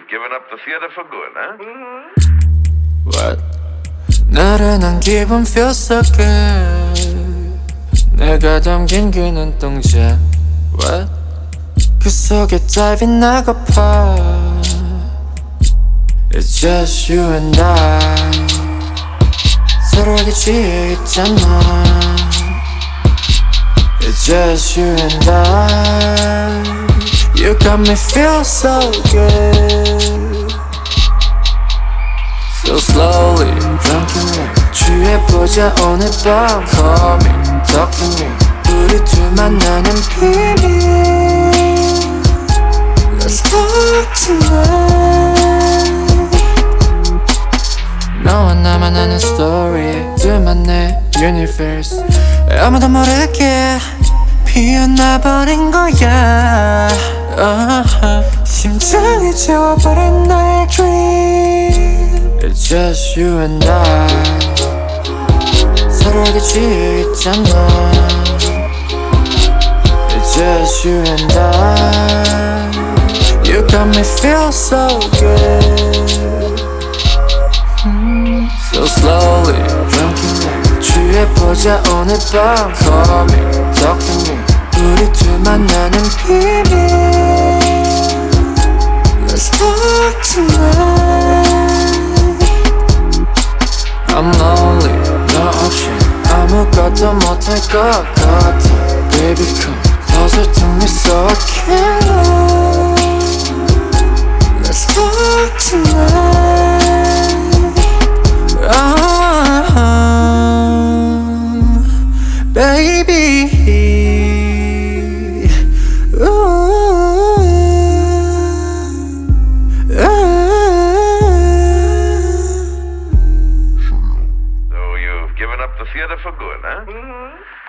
you've given up the theater for good, huh? What? 나른한 기분 feels so good. 내가 담긴 그 눈동자. What? 그 속에 diving 나고파. It's just you and I. 서로에게 취해 있잖아. It's just you and I. You got me feel so good. So slowly, drunkenly 취해보자 오늘 밤. Call me, talk to me. 우리 둘 만나는 비밀. Let's talk tonight. 너와 나만 아는 story. 둘만의 universe. 아무도 모르게 피어나버린 거야. 심장이 채워버린 나의 dream. It's just you and I. 서로에게 취해 있잖아. It's just you and I. You got me feel so good. So slowly, drunkenly 취해보자 오늘 밤. Call me, talk to me. 우리 둘 만나는 비밀. Let's talk tonight. I'm lonely, 너 없이 아무것도 못할 것 같아. Baby come closer to me so I can love. Let's talk tonight. Baby, So you've given up the theater for good, huh?